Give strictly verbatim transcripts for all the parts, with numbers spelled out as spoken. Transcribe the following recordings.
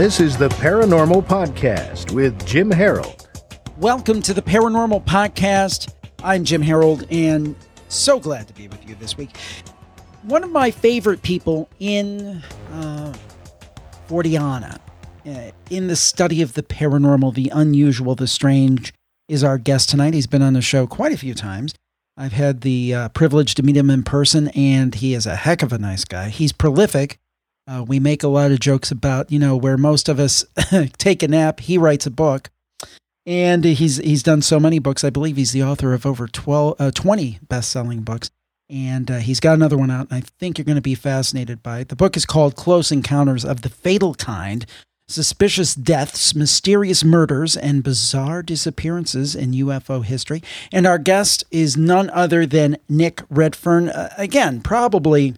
This is the Paranormal Podcast with Jim Harold. Welcome to the Paranormal Podcast. I'm Jim Harold, and so glad to be with you this week. One of my favorite people in uh, Forteana, uh, in the study of the paranormal, the unusual, the strange, is our guest tonight. He's been on the show quite a few times. I've had the uh, privilege to meet him in person, and he is a heck of a nice guy. He's prolific. Uh, we make a lot of jokes about, you know, where most of us take a nap, he writes a book. And he's he's done so many books. I believe he's the author of over twelve, uh, twenty best-selling books. And uh, he's got another one out, and I think you're going to be fascinated by it. The book is called Close Encounters of the Fatal Kind: Suspicious Deaths, Mysterious Murders, and Bizarre Disappearances in U F O History. And our guest is none other than Nick Redfern. Uh, again, probably,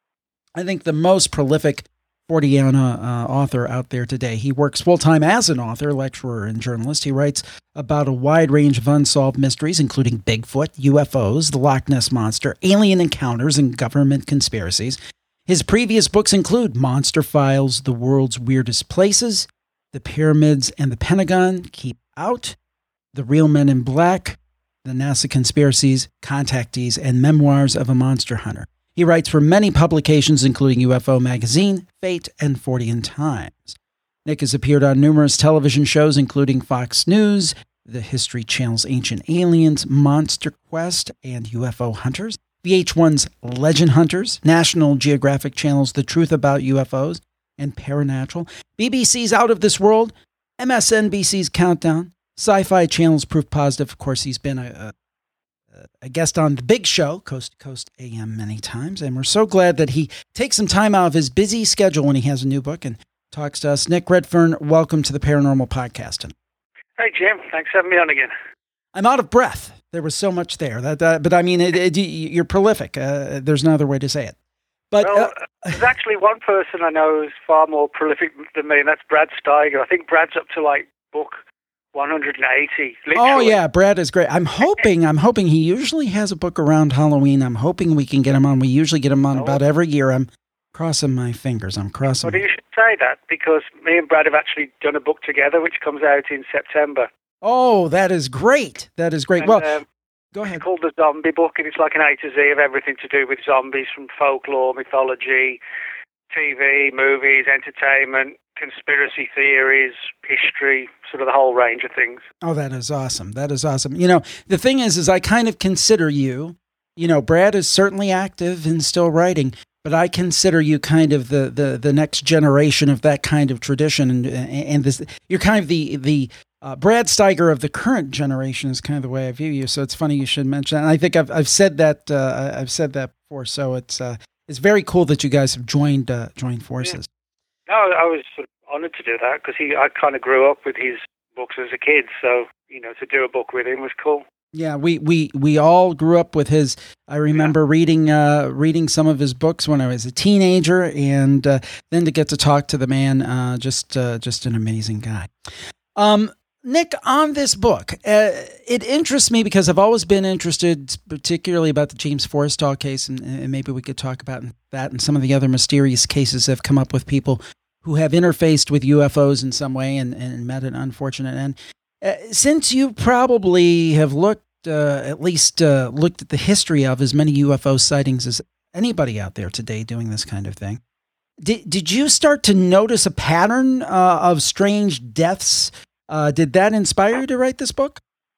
I think, the most prolific Forteana uh, author out there today. He works full-time as an author, lecturer, and journalist. He writes about a wide range of unsolved mysteries, including Bigfoot, U F Os, the Loch Ness Monster, alien encounters, and government conspiracies. His previous books include Monster Files, The World's Weirdest Places, The Pyramids and the Pentagon, Keep Out, The Real Men in Black, The NASA Conspiracies, Contactees, and Memoirs of a Monster Hunter. He writes for many publications, including U F O Magazine, Fate, and Fortean Times. Nick has appeared on numerous television shows, including Fox News, the History Channel's Ancient Aliens, Monster Quest, and U F O Hunters, V H one's Legend Hunters, National Geographic Channel's The Truth About U F Os and Paranatural, B B C's Out of This World, M S N B C's Countdown, Sci-Fi Channel's Proof Positive. Of course, he's been a, a a guest on The Big Show, Coast to Coast A M, many times, and we're so glad that he takes some time out of his busy schedule when he has a new book and talks to us. Nick Redfern, welcome to the Paranormal Podcast. Hey, Jim. Thanks for having me on again. I'm out of breath. There was so much there, that, uh, but I mean, it, it, you're prolific. Uh, there's no other way to say it. But well, uh, there's actually one person I know who's far more prolific than me, and that's Brad Steiger. I think Brad's up to like book one hundred eighty. Literally. Oh yeah, Brad is great. I'm hoping, I'm hoping he usually has a book around Halloween. I'm hoping we can get him on. We usually get him on oh. about every year. I'm crossing my fingers. I'm crossing. Well, you should say that, because me and Brad have actually done a book together, which comes out in September. Oh, that is great. That is great. And, well, um, go ahead. It's called The Zombie Book, and it's like an A to Z of everything to do with zombies, from folklore, mythology, T V, movies, entertainment, conspiracy theories, history, sort of the whole range of things. Oh, that is awesome. That is awesome. You know, the thing is, is I kind of consider you, you know, Brad is certainly active and still writing, but I consider you kind of the, the, the next generation of that kind of tradition. And, and this, you're kind of the, the, uh, Brad Steiger of the current generation is kind of the way I view you. So it's funny you should mention that. And I think I've, I've said that, uh, I've said that before. So it's, uh, it's very cool that you guys have joined, uh, joined forces. Yeah. No, I was sort of honored to do that, because he, I kind of grew up with his books as a kid. So, you know, to do a book with him was cool. Yeah, we, we, we all grew up with his. I remember yeah. reading uh, reading some of his books when I was a teenager, and uh, then to get to talk to the man, uh, just uh, just an amazing guy. Um, Nick, on this book, uh, it interests me because I've always been interested, particularly about the James Forrestal case, and, and maybe we could talk about that and some of the other mysterious cases that have come up with people who have interfaced with U F Os in some way and, and met an unfortunate end. Uh, since you probably have looked, uh, at least uh, looked at the history of as many U F O sightings as anybody out there today doing this kind of thing, did, did you start to notice a pattern uh, of strange deaths? Uh, did that inspire you to write this book?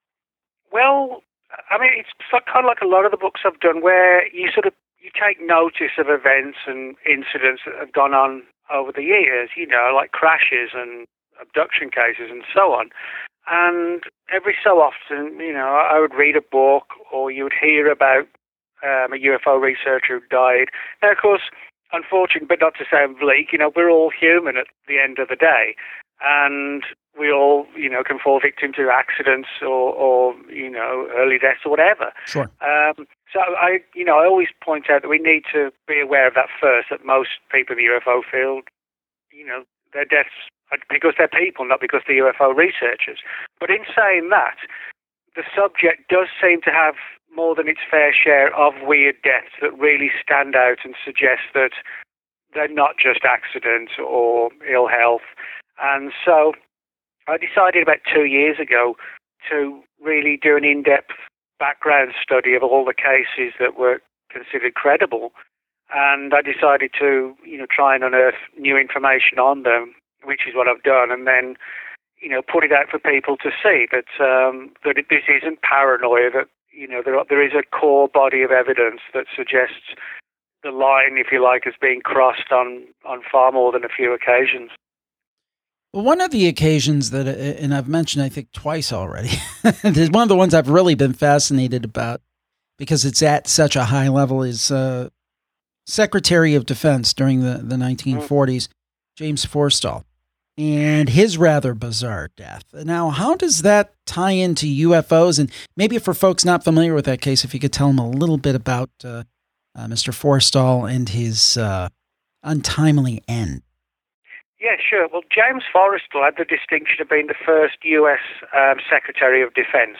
Well, I mean, it's kind of like a lot of the books I've done, where you sort of, you take notice of events and incidents that have gone on over the years, you know, like crashes and abduction cases and so on. And every so often, you know, I would read a book, or you would hear about um, a U F O researcher who died. Now, of course, unfortunately, but not to sound bleak, you know, we're all human at the end of the day. And we all, you know, can fall victim to accidents or, or you know, early deaths or whatever. Sure. Um, so I, you know, I always point out that we need to be aware of that first, that most people in the U F O field, you know, their deaths are because they're people, not because they're U F O researchers. But in saying that, the subject does seem to have more than its fair share of weird deaths that really stand out and suggest that they're not just accidents or ill health. And so I decided about two years ago to really do an in-depth background study of all the cases that were considered credible. And I decided to, you know, try and unearth new information on them, which is what I've done, and then, you know, put it out for people to see that um, that this isn't paranoia, that, you know, there, there is a core body of evidence that suggests the line, if you like, has been crossed on, on far more than a few occasions. Well, one of the occasions that, and I've mentioned, I think twice already, one of the ones I've really been fascinated about because it's at such a high level is uh, Secretary of Defense during the, the nineteen forties, James Forstall, and his rather bizarre death. Now, how does that tie into U F Os? And maybe for folks not familiar with that case, if you could tell them a little bit about uh, uh, Mister Forstall and his uh, untimely end. Yeah, sure. Well, James Forstall had the distinction of being the first U S um, Secretary of Defense.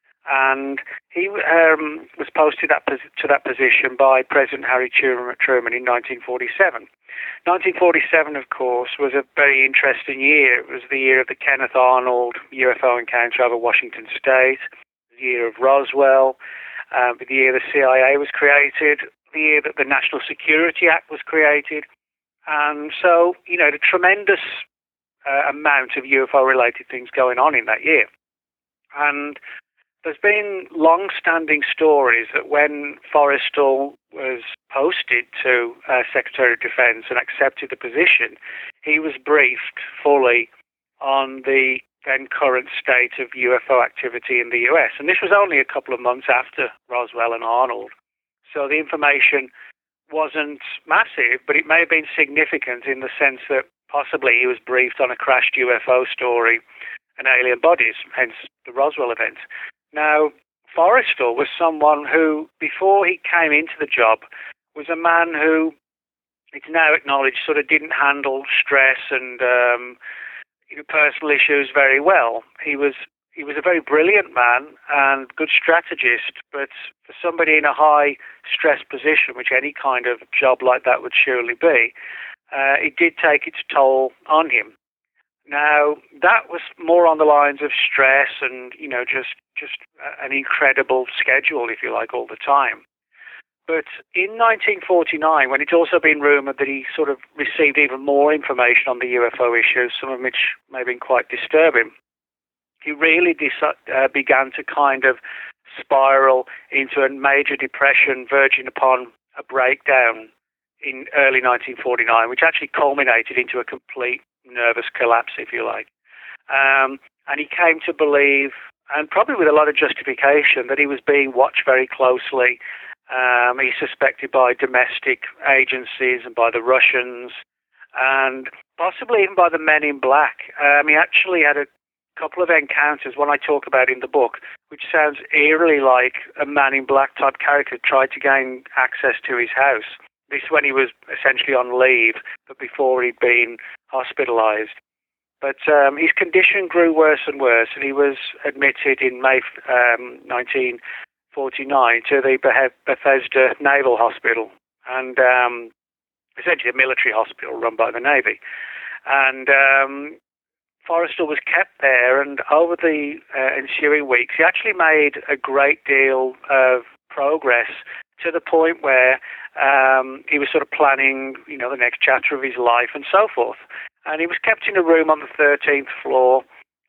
And he um, was posted that pos- to that position by President Harry Truman in nineteen forty-seven. nineteen forty-seven, of course, was a very interesting year. It was the year of the Kenneth Arnold U F O encounter over Washington State, the year of Roswell, uh, the year the C I A was created, the year that the National Security Act was created. And so, you know, the tremendous uh, amount of U F O-related things going on in that year. And there's been long-standing stories that when Forstall was posted to uh, Secretary of Defense and accepted the position, he was briefed fully on the then current state of U F O activity in the U S. And this was only a couple of months after Roswell and Arnold. So the information wasn't massive, but it may have been significant in the sense that possibly he was briefed on a crashed U F O story and alien bodies, hence the Roswell event. Now, Forstall was someone who, before he came into the job, was a man who, it's now acknowledged, sort of didn't handle stress and um, you know, personal issues very well. He was he was a very brilliant man and good strategist, but for somebody in a high stress position, which any kind of job like that would surely be, uh, it did take its toll on him. Now, that was more on the lines of stress and, you know, just, just an incredible schedule, if you like, all the time. But in nineteen forty-nine, when it's also been rumoured that he sort of received even more information on the U F O issues, some of which may have been quite disturbing, he really dis- uh, began to kind of spiral into a major depression, verging upon a breakdown in early nineteen forty-nine, which actually culminated into a complete nervous collapse, if you like. Um, and he came to believe, and probably with a lot of justification, that he was being watched very closely. Um, he's suspected by domestic agencies and by the Russians, and possibly even by the Men in Black. Um, he actually had a couple of encounters, one I talk about in the book, which sounds eerily like a Man in Black type character tried to gain access to his house. This when he was essentially on leave, but before he'd been hospitalized. But um, his condition grew worse and worse, and he was admitted in May um, nineteen forty-nine to the Bethesda Naval Hospital, and um, essentially a military hospital run by the Navy. And um, Forstall was kept there, and over the uh, ensuing weeks, he actually made a great deal of progress to the point where um, he was sort of planning, you know, the next chapter of his life and so forth. And he was kept in a room on the thirteenth floor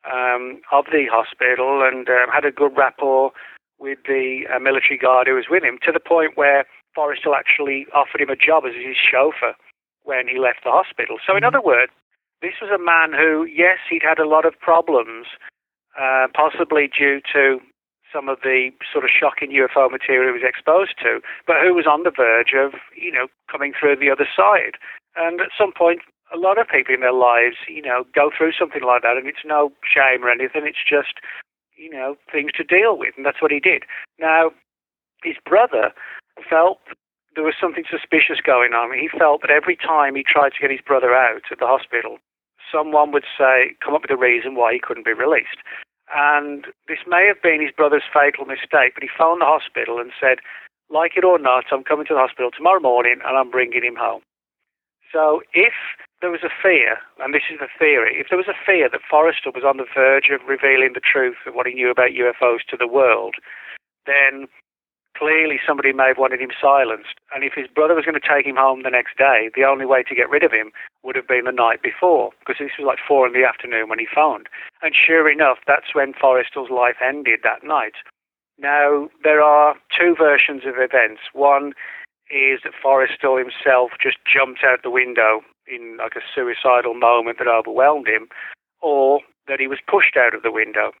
um, of the hospital and um, had a good rapport with the uh, military guard who was with him, to the point where Forstall actually offered him a job as his chauffeur when he left the hospital. So in other words, this was a man who, yes, he'd had a lot of problems, uh, possibly due to some of the sort of shocking U F O material he was exposed to, but who was on the verge of, you know, coming through the other side. And at some point, a lot of people in their lives, you know, go through something like that, and it's no shame or anything. It's just, you know, things to deal with, and that's what he did. Now, his brother felt there was something suspicious going on. He felt that every time he tried to get his brother out of the hospital, someone would say, come up with a reason why he couldn't be released. And this may have been his brother's fatal mistake, but he phoned the hospital and said, like it or not, I'm coming to the hospital tomorrow morning and I'm bringing him home. So if there was a fear, and this is the theory, if there was a fear that Forrestal was on the verge of revealing the truth of what he knew about U F Os to the world, then clearly somebody may have wanted him silenced. And if his brother was going to take him home the next day, the only way to get rid of him would have been the night before, because this was like four in the afternoon when he phoned. And sure enough, that's when Forrestal's life ended that night. Now, there are two versions of events. One is that Forrestal himself just jumped out the window in like a suicidal moment that overwhelmed him, or that he was pushed out of the window.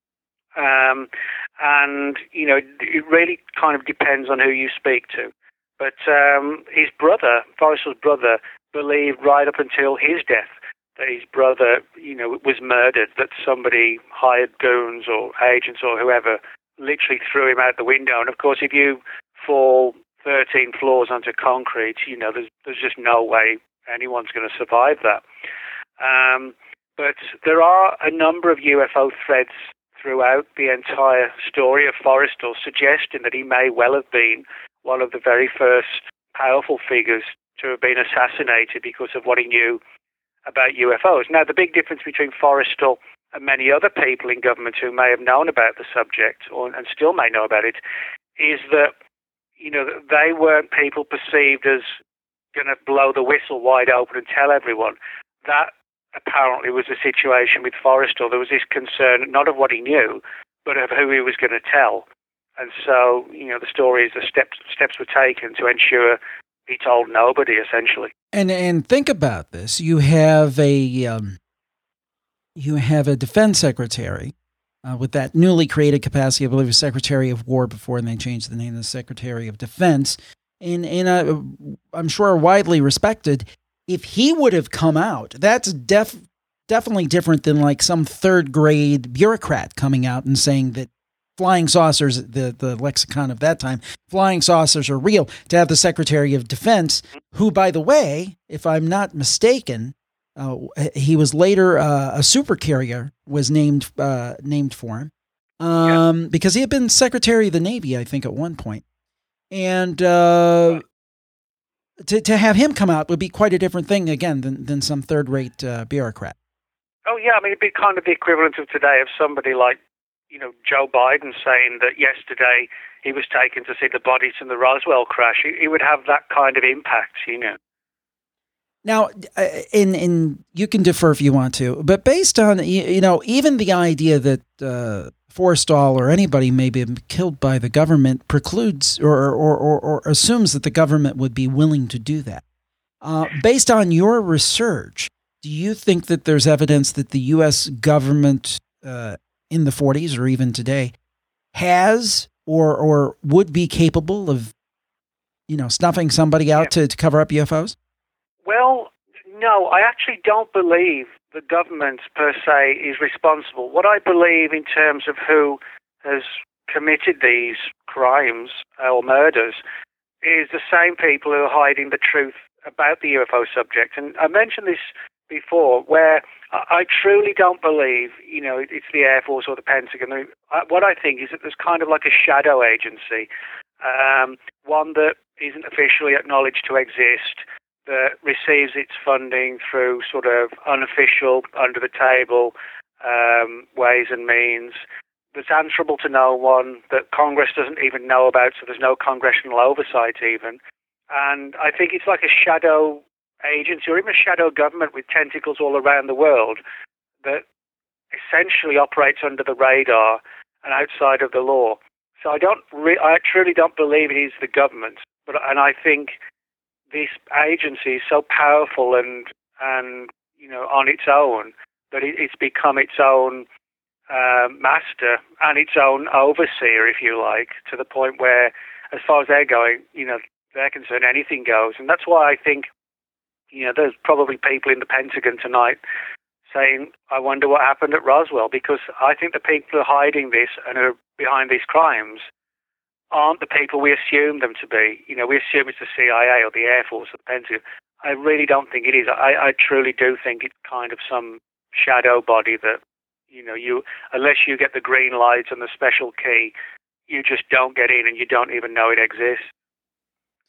Um, and, you know, it really kind of depends on who you speak to. But um, his brother, Forrestal's brother, believed right up until his death that his brother, you know, was murdered, that somebody hired goons or agents or whoever literally threw him out the window. And, of course, if you fall thirteen floors onto concrete, you know, there's, there's just no way anyone's going to survive that. Um, but there are a number of U F O threads throughout the entire story of Forrestal, suggesting that he may well have been one of the very first powerful figures to have been assassinated because of what he knew about U F Os. Now, the big difference between Forrestal and many other people in government who may have known about the subject, or, and still may know about it, is that, you know, they weren't people perceived as going to blow the whistle wide open and tell everyone. That apparently was the situation with Forrestal. There was this concern, not of what he knew, but of who he was going to tell. And so, you know, the story is the steps steps were taken to ensure he told nobody, essentially. And and think about this: you have a um, you have a defense secretary uh, with that newly created capacity. I believe it was Secretary of War before, and they changed the name to Secretary of Defense. And and uh, I'm sure widely respected. If he would have come out, that's def, definitely different than like some third grade bureaucrat coming out and saying that flying saucers, the, the lexicon of that time, flying saucers are real. To have the Secretary of Defense, who, by the way, if I'm not mistaken, uh, he was later uh, a supercarrier was named uh, named for him um, yeah. because he had been Secretary of the Navy, I think, at one point. And uh, to to have him come out would be quite a different thing, again, than, than some third-rate uh, bureaucrat. Oh, yeah. I mean, it'd be kind of the equivalent of today of somebody like, you know, Joe Biden saying that yesterday he was taken to see the bodies in the Roswell crash. He, he would have that kind of impact, you know. Now, in in you can defer if you want to, but based on, you know, even the idea that uh, Forrestal or anybody may be killed by the government precludes or or, or, or assumes that the government would be willing to do that. Uh, based on your research, do you think that there's evidence that the U S government uh, in the forties or even today has or or would be capable of, you know, snuffing somebody out yeah. to, to cover up U F Os? Well, no, I actually don't believe the government per se is responsible. What I believe in terms of who has committed these crimes or murders is the same people who are hiding the truth about the U F O subject. And I mentioned this before, where I truly don't believe, you know, it's the Air Force or the Pentagon. What I think is that there's kind of like a shadow agency, um, one that isn't officially acknowledged to exist, that receives its funding through sort of unofficial, under-the-table um, ways and means, that's answerable to no one, that Congress doesn't even know about, so there's no congressional oversight even. And I think it's like a shadow agency or even a shadow government with tentacles all around the world that essentially operates under the radar and outside of the law. So I don't, re- I truly don't believe it is the government, but and I think this agency is so powerful and and you know on its own that it, it's become its own uh, master and its own overseer, if you like, to the point where, as far as they're going, you know, they're concerned, anything goes. And that's why I think, you know, there's probably people in the Pentagon tonight saying, I wonder what happened at Roswell, because I think the people who are hiding this and are behind these crimes aren't the people we assume them to be. You know, we assume it's the C I A or the Air Force or the Pentagon. I really don't think it is. I, I truly do think it's kind of some shadow body that, you know, you unless you get the green light and the special key, you just don't get in and you don't even know it exists.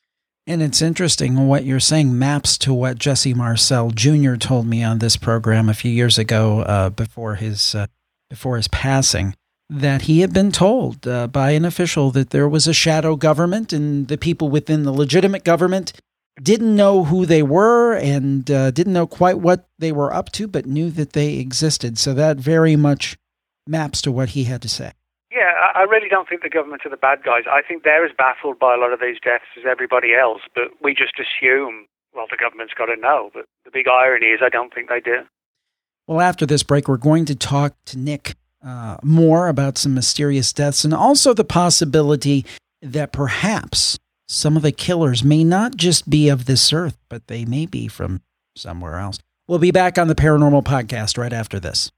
And it's interesting what you're saying maps to what Jesse Marcel Junior told me on this program a few years ago, uh, before his uh, before his passing, that he had been told uh, by an official that there was a shadow government, and the people within the legitimate government didn't know who they were and uh, didn't know quite what they were up to, but knew that they existed. So that very much maps to what he had to say. Yeah, I really don't think the government are the bad guys. I think they're as baffled by a lot of these deaths as everybody else, but we just assume, well, the government's got to know. But the big irony is I don't think they do. Well, after this break, we're going to talk to Nick uh, more about some mysterious deaths and also the possibility that perhaps some of the killers may not just be of this earth, but they may be from somewhere else. We'll be back on the Paranormal Podcast right after this.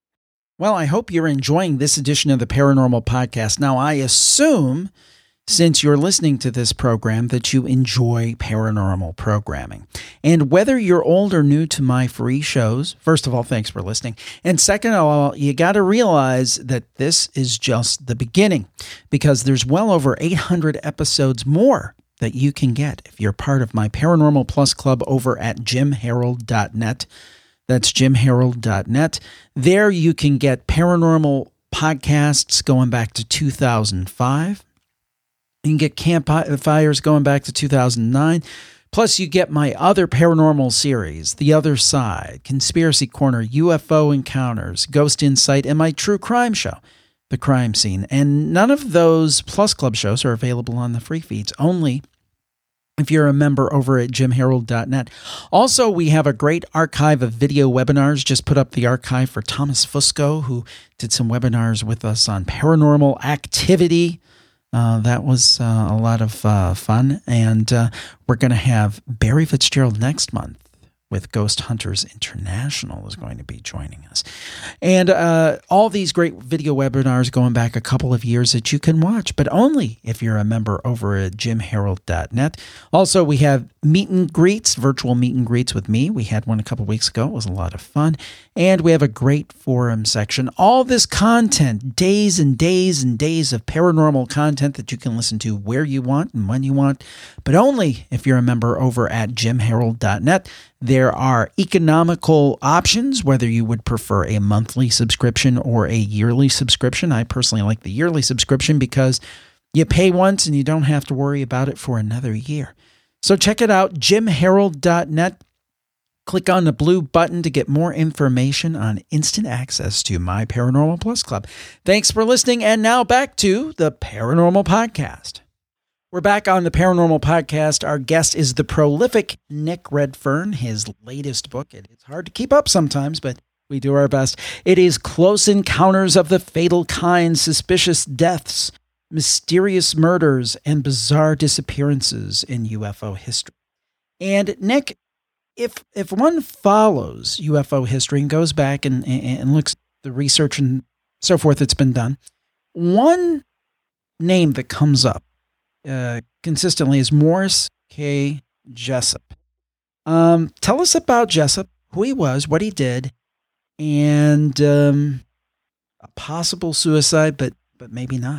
Well, I hope you're enjoying this edition of the Paranormal Podcast. Now, I assume, since you're listening to this program, that you enjoy paranormal programming. And whether you're old or new to my free shows, first of all, thanks for listening. And second of all, you got to realize that this is just the beginning, because there's well over eight hundred episodes more that you can get if you're part of my Paranormal Plus Club over at jim harold dot net. That's jim harold dot net. There you can get paranormal podcasts going back to two thousand five. You can get campfires going back to two thousand nine. Plus, you get my other paranormal series, The Other Side, Conspiracy Corner, U F O Encounters, Ghost Insight, and my true crime show, The Crime Scene. And none of those Plus Club shows are available on the free feeds, only if you're a member over at jim harold dot net. Also, we have a great archive of video webinars. Just put up the archive for Thomas Fusco, who did some webinars with us on paranormal activity. Uh, that was uh, a lot of uh, fun. And uh, we're going to have Barry Fitzgerald next month with Ghost Hunters International is going to be joining us. And uh, all these great video webinars going back a couple of years that you can watch, but only if you're a member over at jim harold dot net. Also, we have meet and greets, virtual meet and greets with me. We had one a couple weeks ago. It was a lot of fun. And we have a great forum section. All this content, days and days and days of paranormal content that you can listen to where you want and when you want, but only if you're a member over at jim harold dot net. There are economical options, whether you would prefer a monthly subscription or a yearly subscription. I personally like the yearly subscription because you pay once and you don't have to worry about it for another year. So check it out, jim harold dot net. Click on the blue button to get more information on instant access to my Paranormal Plus Club. Thanks for listening, and now back to the Paranormal Podcast. We're back on the Paranormal Podcast. Our guest is the prolific Nick Redfern. His latest book, it's hard to keep up sometimes, but we do our best. It is Close Encounters of the Fatal Kind, Suspicious Deaths, Mysterious Murders, and Bizarre Disappearances in U F O History. And Nick, if if one follows U F O history and goes back and, and looks at the research and so forth that's been done, one name that comes up Uh, consistently is Morris K. Jessup. Um, tell us about Jessup, who he was, what he did, and um, a possible suicide, but but maybe not.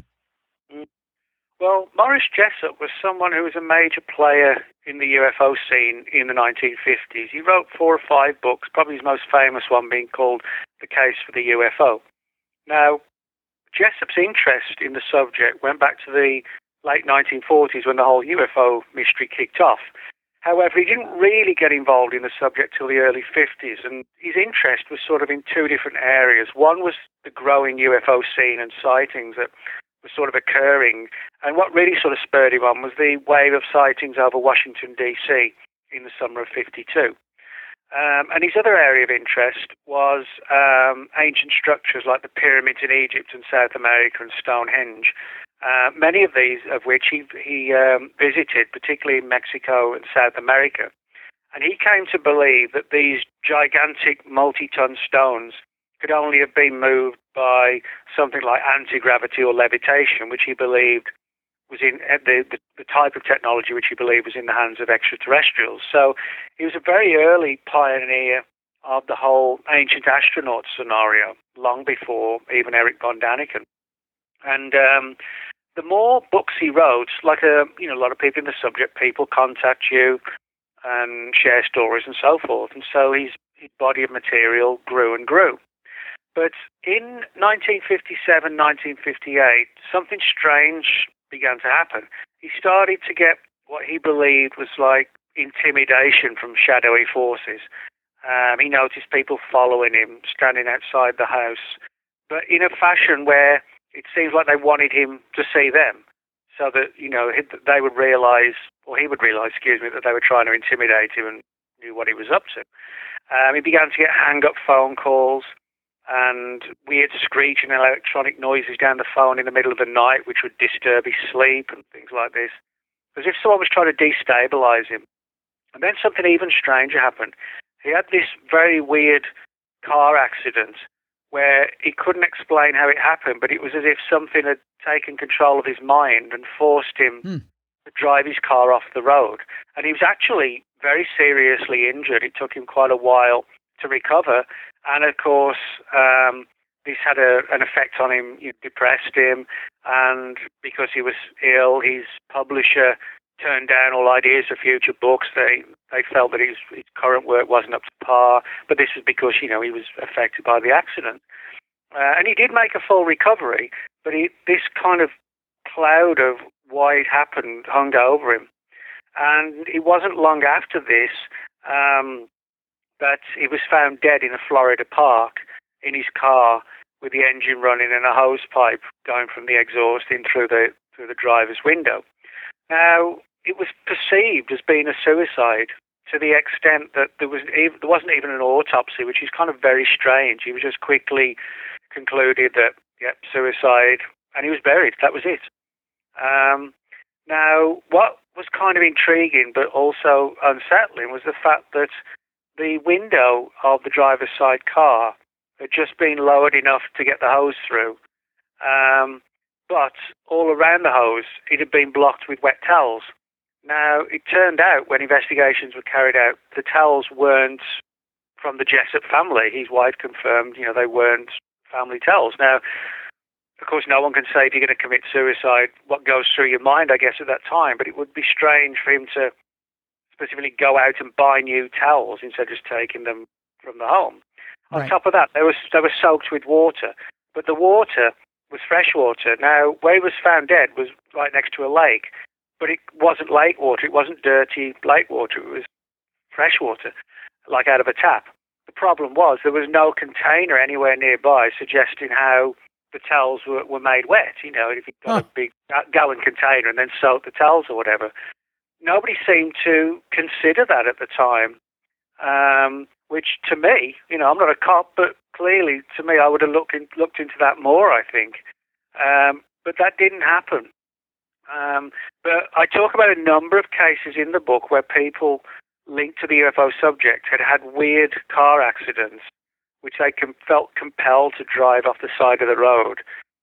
Well, Morris Jessup was someone who was a major player in the U F O scene in the nineteen fifties. He wrote four or five books, probably his most famous one being called The Case for the U F O. Now, Jessup's interest in the subject went back to the late nineteen forties when the whole U F O mystery kicked off. However, he didn't really get involved in the subject till the early fifties, and his interest was sort of in two different areas. One was the growing U F O scene and sightings that were sort of occurring, and what really sort of spurred him on was the wave of sightings over Washington, D C in the summer of fifty-two. Um, and his other area of interest was um, ancient structures like the pyramids in Egypt and South America and Stonehenge. Uh, many of these of which he, he um, visited, particularly in Mexico and South America. And he came to believe that these gigantic multi-ton stones could only have been moved by something like anti-gravity or levitation, which he believed was in uh, the, the, the type of technology which he believed was in the hands of extraterrestrials. So he was a very early pioneer of the whole ancient astronaut scenario, long before even Eric von Daniken. And um, the more books he wrote, like a you know a lot of people in the subject, people contact you and share stories and so forth, and so his his body of material grew and grew. But in nineteen fifty-seven, nineteen fifty-eight, something strange began to happen. He started to get what he believed was like intimidation from shadowy forces. Um, he noticed people following him, standing outside the house, but in a fashion where it seems like they wanted him to see them, so that, you know, they would realize, or he would realize, excuse me, that they were trying to intimidate him and knew what he was up to. Um, he began to get hang-up phone calls and weird screeching and electronic noises down the phone in the middle of the night, which would disturb his sleep and things like this, as if someone was trying to destabilize him. And then something even stranger happened. He had this very weird car accident where he couldn't explain how it happened, but it was as if something had taken control of his mind and forced him hmm. to drive his car off the road. And he was actually very seriously injured. It took him quite a while to recover. And of course, um, this had a, an effect on him. It depressed him. And because he was ill, his publisher turned down all ideas for future books. They they felt that his, his current work wasn't up to par, but this was because, you know, he was affected by the accident. Uh, and he did make a full recovery, but he, this kind of cloud of why it happened hung over him. And it wasn't long after this um, that he was found dead in a Florida park in his car with the engine running and a hose pipe going from the exhaust in through the through the driver's window. Now, it was perceived as being a suicide to the extent that there was even, there wasn't even an autopsy, which is kind of very strange. He was just quickly concluded that, yep, suicide, and he was buried. That was it. Um, now, what was kind of intriguing but also unsettling was the fact that the window of the driver's side car had just been lowered enough to get the hose through. Um, But all around the hose, it had been blocked with wet towels. Now, it turned out when investigations were carried out, the towels weren't from the Jessup family. His wife confirmed, you know, they weren't family towels. Now, of course, no one can say if you're going to commit suicide what goes through your mind, I guess, at that time. But it would be strange for him to specifically go out and buy new towels instead of just taking them from the home. Right. On top of that, they were, they were soaked with water. But the water was fresh water. Now, where he was found dead was right next to a lake, but it wasn't lake water. It wasn't dirty lake water. It was fresh water, like out of a tap. The problem was there was no container anywhere nearby suggesting how the towels were, were made wet. You know, if you got huh. a big gallon container and then soaked the towels or whatever. Nobody seemed to consider that at the time, um, which to me, you know, I'm not a cop, but clearly, to me, I would have looked in, looked into that more, I think. Um, but that didn't happen. Um, but I talk about a number of cases in the book where people linked to the U F O subject had had weird car accidents, which they com- felt compelled to drive off the side of the road.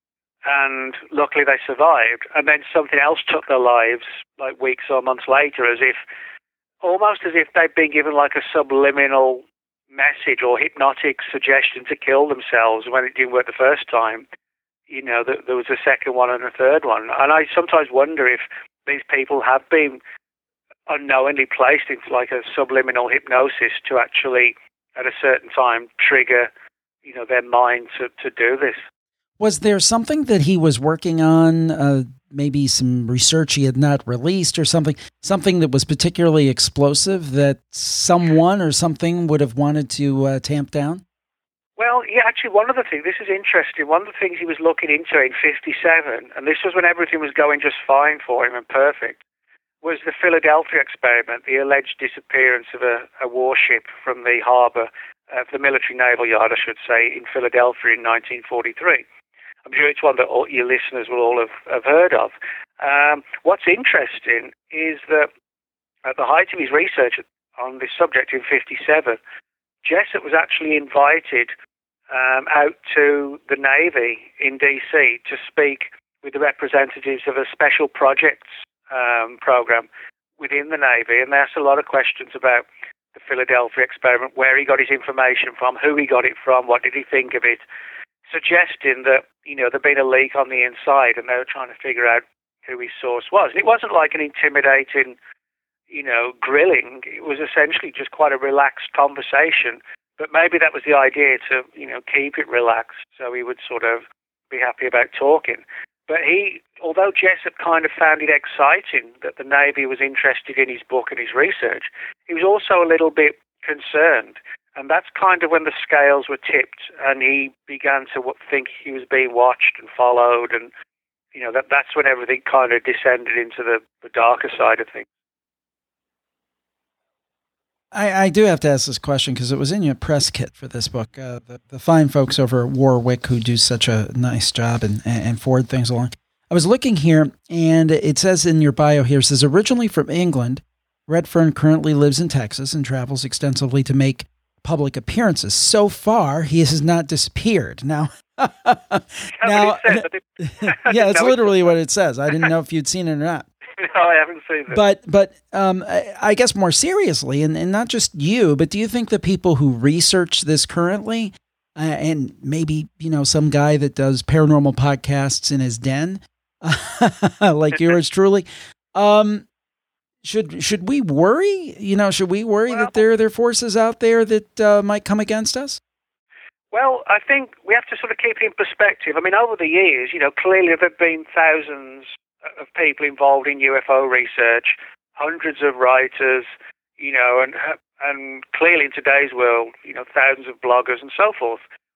And luckily they survived. And then something else took their lives, like weeks or months later, as if, almost as if they'd been given like a subliminal message or hypnotic suggestion to kill themselves when it didn't work the first time. You know, th- there was a second one and a third one. And I sometimes wonder if these people have been unknowingly placed into like a subliminal hypnosis to actually, at a certain time, trigger, you know, their mind to, to do this. Was there something that he was working on, uh, maybe some research he had not released or something, something that was particularly explosive that someone or something would have wanted to uh, tamp down? Well, yeah, actually, one of the things, this is interesting, one of the things he was looking into in fifty-seven, and this was when everything was going just fine for him and perfect, was the Philadelphia experiment, the alleged disappearance of a, a warship from the harbor, uh, the military naval yard, I should say, in Philadelphia in nineteen forty-three. I'm sure it's one that all your listeners will all have, have heard of. Um, what's interesting is that at the height of his research on this subject in fifty-seven, Jessup was actually invited um, out to the Navy in D C to speak with the representatives of a special projects um, program within the Navy, and they asked a lot of questions about the Philadelphia experiment, where he got his information from, who he got it from, what did he think of it. suggesting that, you know, there'd been a leak on the inside and they were trying to figure out who his source was. And it wasn't like an intimidating, you know, grilling. It was essentially just quite a relaxed conversation. But maybe that was the idea, to, you know, keep it relaxed so he would sort of be happy about talking. But he, although Jessup kind of found it exciting that the Navy was interested in his book and his research, he was also a little bit concerned. And that's kind of when the scales were tipped and he began to think he was being watched and followed. And, you know, that that's when everything kind of descended into the, the darker side of things. I, I do have to ask this question because it was in your press kit for this book. Uh, the, the fine folks over at Warwick who do such a nice job and, and forward things along. I was looking here, and it says in your bio here, it says, originally from England, Redfern currently lives in Texas and travels extensively to make public appearances. So far, he has not disappeared. Now, now yeah, it's literally what it says. I didn't know if you'd seen it or not. No, I haven't seen it. But, but um, I, I guess more seriously, and, and not just you, but do you think the people who research this currently, uh, and maybe, you know, some guy that does paranormal podcasts in his den, like yours truly, um, should should we worry? You know, should we worry well, that there, there are forces out there that uh, might come against us? Well, I think we have to sort of keep it in perspective. I mean, over the years, you know, clearly there have been thousands of people involved in U F O research, hundreds of writers, you know, and and clearly in today's world, you know, thousands of bloggers and so forth.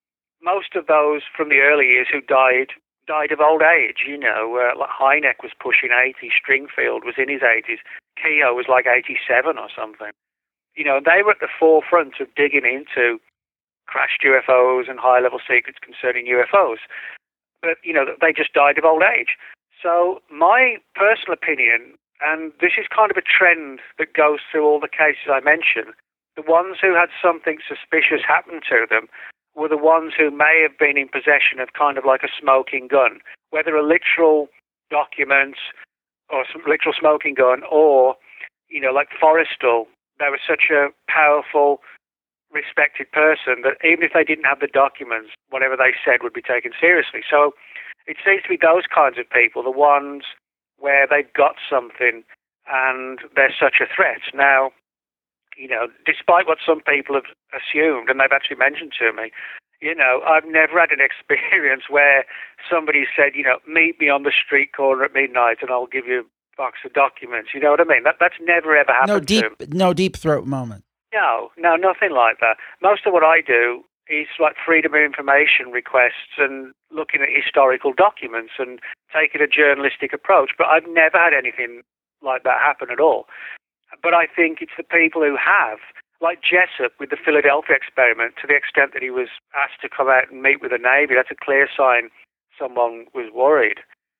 Most of those from the early years who died died of old age, you know, uh, like Hynek was pushing eighty, Stringfield was in his eighties, Keogh was like eighty-seven or something. You know, they were at the forefront of digging into crashed U F Os and high-level secrets concerning U F Os. But, you know, they just died of old age. So my personal opinion, and this is kind of a trend that goes through all the cases I mentioned, the ones who had something suspicious happen to them were the ones who may have been in possession of kind of like a smoking gun, whether a literal document or some literal smoking gun or, you know, like Forrestal, they were such a powerful, respected person that even if they didn't have the documents, whatever they said would be taken seriously. So it seems to be those kinds of people, the ones where they've got something and they're such a threat. Now, you know, despite what some people have assumed, and they've actually mentioned to me, you know, I've never had an experience where somebody said, you know, meet me on the street corner at midnight and I'll give you a box of documents. You know what I mean? That That's never ever happened no deep, to me. No deep throat moment. No, no, nothing like that. Most of what I do is like freedom of information requests and looking at historical documents and taking a journalistic approach. But I've never had anything like that happen at all. But I think it's the people who have, like Jessup with the Philadelphia experiment, to the extent that he was asked to come out and meet with the Navy. That's a clear sign someone was worried.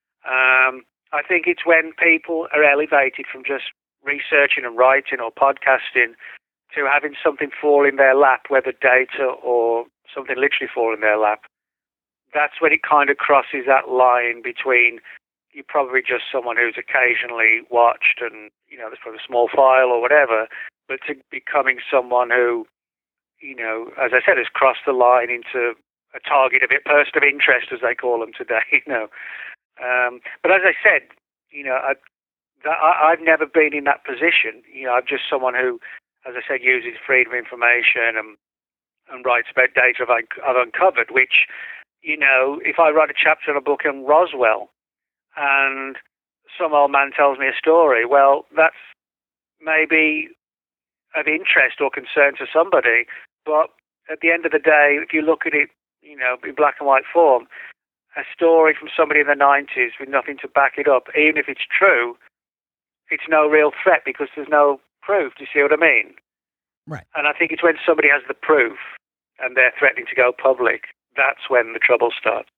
Um, I think it's when people are elevated from just researching and writing or podcasting to having something fall in their lap, whether data or something literally fall in their lap. That's when it kind of crosses that line between you're probably just someone who's occasionally watched and, you know, there's probably a small file or whatever, but to becoming someone who, you know, as I said, has crossed the line into a target of it, person of interest, as they call them today, you know. Um, but as I said, you know, I, that, I, I've never been in that position. You know, I'm just someone who, as I said, uses freedom of information and, and writes about data I've, I've uncovered, which, you know, if I write a chapter in a book on Roswell and some old man tells me a story, well, that's maybe of interest or concern to somebody, but at the end of the day, if you look at it, you know, in black and white form, a story from somebody in the nineties with nothing to back it up, even if it's true, it's no real threat because there's no proof. Do you see what I mean? Right. And I think it's when somebody has the proof and they're threatening to go public, that's when the trouble starts.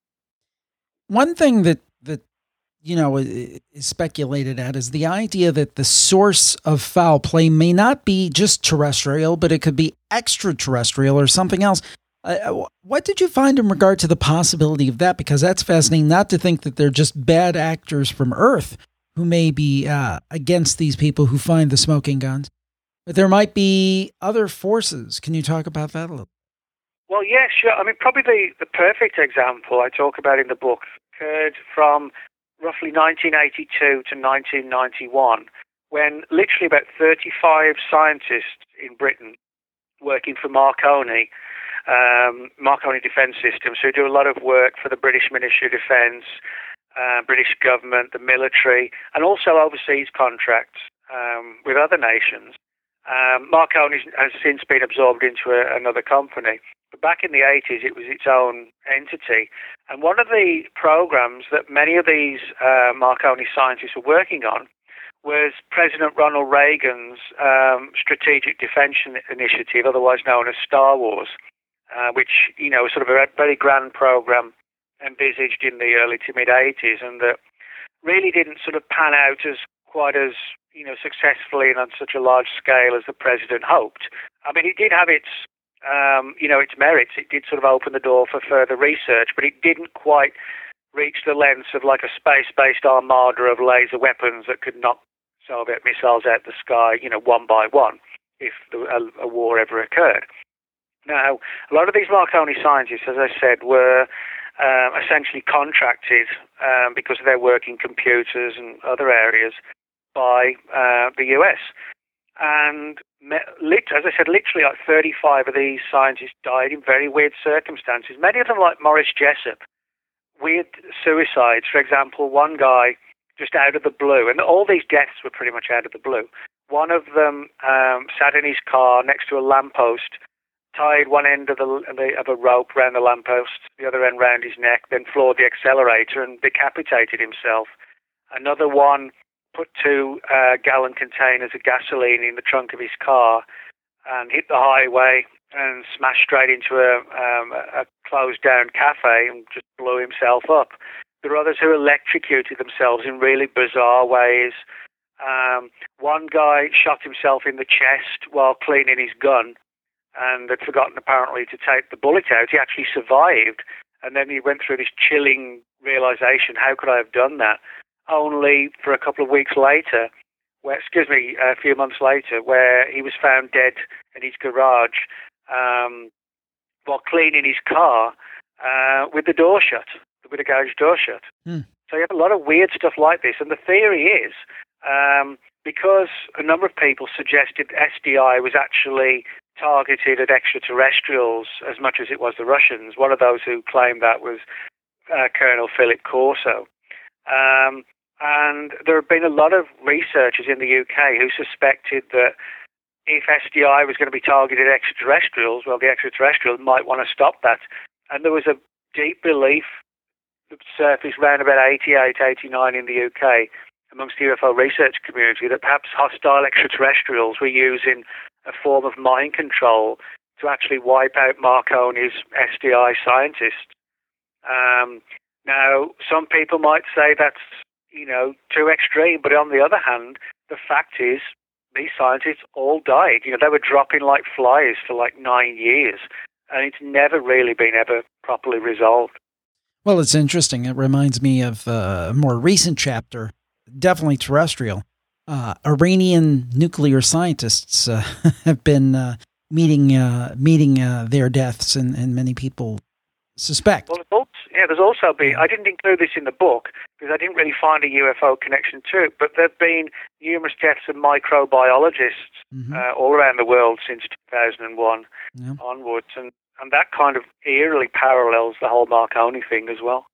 One thing that, that you know, is speculated at is the idea that the source of foul play may not be just terrestrial, but it could be extraterrestrial or something else. Uh, what did you find in regard to the possibility of that? Because that's fascinating, not to think that they're just bad actors from Earth who may be uh, against these people who find the smoking guns, but there might be other forces. Can you talk about that a little? Well, yeah, sure. I mean, probably the, the perfect example I talk about in the book occurred from roughly nineteen eighty-two to nineteen ninety-one, when literally about thirty-five scientists in Britain working for Marconi, um, Marconi Defence Systems, who do a lot of work for the British Ministry of Defence, uh, British government, the military, and also overseas contracts um, with other nations. Um, Marconi has since been absorbed into a, another company. But back in the eighties, it was its own entity. And one of the programs that many of these uh, Marconi scientists were working on was President Ronald Reagan's um, Strategic Defense Initiative, otherwise known as Star Wars, uh, which, you know, was sort of a very grand program envisaged in the early to mid-eighties, and that really didn't sort of pan out as quite as, you know, successfully and on such a large scale as the president hoped. I mean, it did have its Um, you know, its merits. It did sort of open the door for further research, but it didn't quite reach the lengths of like a space-based armada of laser weapons that could knock Soviet missiles out the sky, you know, one by one, if the, a, a war ever occurred. Now, a lot of these Marconi scientists, as I said, were um, essentially contracted um, because of their work in computers and other areas by uh, the U S. And as I said, literally like thirty-five of these scientists died in very weird circumstances. Many of them, like Morris Jessup, weird suicides. For example, one guy just out of the blue, and all these deaths were pretty much out of the blue. One of them um, sat in his car next to a lamppost, tied one end of, the, of a rope around the lamppost, the other end round his neck, then floored the accelerator and decapitated himself. Another one put two uh, gallon containers of gasoline in the trunk of his car and hit the highway and smashed straight into a, um, a closed down cafe and just blew himself up. There are others who electrocuted themselves in really bizarre ways. Um, one guy shot himself in the chest while cleaning his gun and had forgotten apparently to take the bullet out. He actually survived, and then he went through this chilling realization, how could I have done that? Only for a couple of weeks later, where, excuse me, a few months later, where he was found dead in his garage um, while cleaning his car uh, with the door shut, with the garage door shut. Mm. So you have a lot of weird stuff like this. And the theory is, um, because a number of people suggested S D I was actually targeted at extraterrestrials as much as it was the Russians, one of those who claimed that was uh, Colonel Philip Corso. Um, And there have been a lot of researchers in the U K who suspected that if S D I was going to be targeted at extraterrestrials, well, the extraterrestrials might want to stop that. And there was a deep belief that surfaced around about eighty-eight, eighty-nine in the U K amongst the U F O research community that perhaps hostile extraterrestrials were using a form of mind control to actually wipe out Marconi's S D I scientists. Um, now, some people might say that's, you know, too extreme. But on the other hand, the fact is these scientists all died. You know, they were dropping like flies for like nine years, and it's never really been ever properly resolved. Well, it's interesting. It reminds me of a more recent chapter, definitely terrestrial. Uh, Iranian nuclear scientists uh, have been uh, meeting uh, meeting uh, their deaths, and, and many people suspect. Well, also, yeah, there's also been, I didn't include this in the book because I didn't really find a U F O connection to it, but there have been numerous deaths of microbiologists mm-hmm. uh, all around the world since two thousand one yeah. onwards, and, and that kind of eerily parallels the whole Marconi thing as well.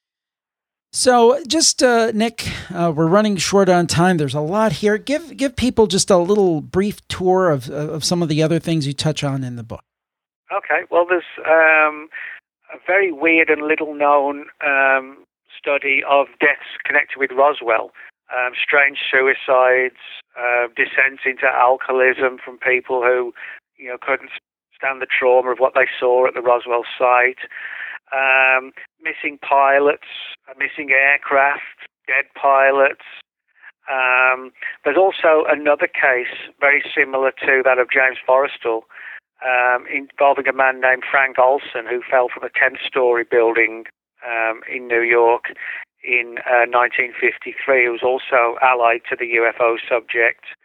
So just, uh, Nick, uh, we're running short on time. There's a lot here. Give give people just a little brief tour of, of some of the other things you touch on in the book. Okay, well, there's um, a very weird and little-known um, study of deaths connected with Roswell, um, strange suicides, uh, descents into alcoholism from people who, you know, couldn't stand the trauma of what they saw at the Roswell site, um, missing pilots, missing aircraft, dead pilots. Um, there's also another case very similar to that of James Forrestal, Um, involving a man named Frank Olson who fell from a ten-story building um, in New York in uh, nineteen fifty-three. He was also allied to the U F O subject.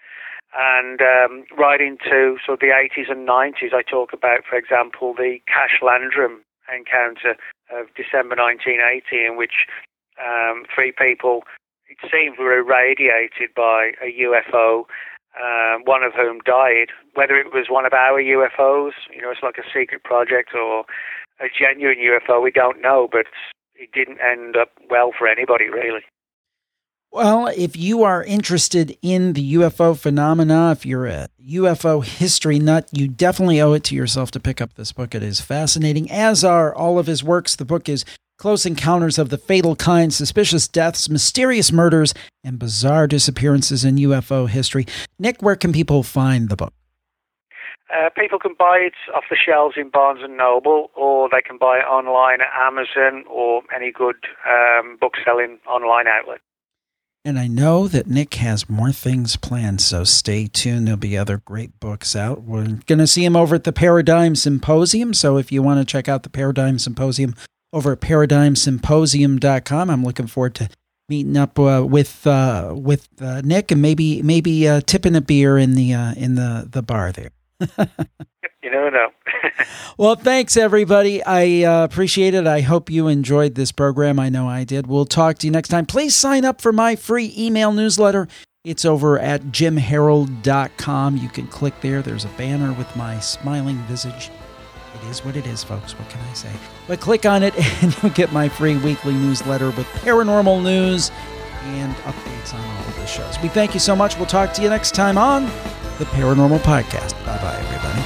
And um, right into sort of the eighties and nineties, I talk about, for example, the Cash Landrum encounter of December nineteen eighty, in which um, three people, it seemed, were irradiated by a U F O, um, one of whom died. Whether it was one of our U F Os, you know, it's like a secret project, or a genuine U F O, we don't know, but it didn't end up well for anybody, really. Well, if you are interested in the U F O phenomena, if you're a U F O history nut, you definitely owe it to yourself to pick up this book. It is fascinating, as are all of his works. The book is Close Encounters of the Fatal Kind, Suspicious Deaths, Mysterious Murders, and Bizarre Disappearances in U F O History. Nick, where can people find the book? Uh, people can buy it off the shelves in Barnes and Noble, or they can buy it online at Amazon or any good um, book-selling online outlet. And I know that Nick has more things planned, so stay tuned. There'll be other great books out. We're going to see him over at the Paradigm Symposium, so if you want to check out the Paradigm Symposium over at paradigm symposium dot com, I'm looking forward to meeting up uh, with uh, with uh, Nick and maybe maybe uh, tipping a beer in the uh, in the, the bar there. You never know. Well, thanks, everybody. I uh, appreciate it. I hope you enjoyed this program. I know I did. We'll talk to you next time. Please sign up for my free email newsletter. It's over at jim harold dot com. You can click there. There's a banner with my smiling visage. It is what it is, folks. What can I say? But click on it and you'll get my free weekly newsletter with paranormal news and updates on all of the shows. We thank you so much. We'll talk to you next time on the Paranormal Podcast. Bye-bye, everybody.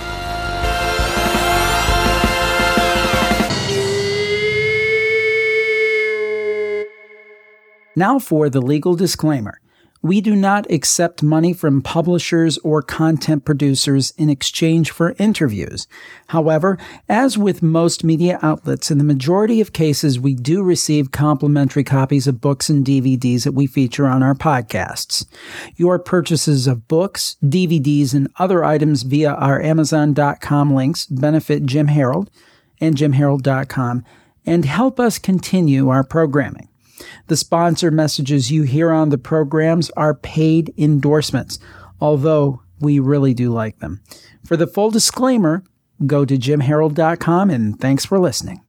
Now for the legal disclaimer. We do not accept money from publishers or content producers in exchange for interviews. However, as with most media outlets, in the majority of cases, we do receive complimentary copies of books and D V Ds that we feature on our podcasts. Your purchases of books, D V Ds, and other items via our amazon dot com links benefit Jim Harold and jim harold dot com and help us continue our programming. The sponsor messages you hear on the programs are paid endorsements, although we really do like them. For the full disclaimer, go to jim harold dot com, and thanks for listening.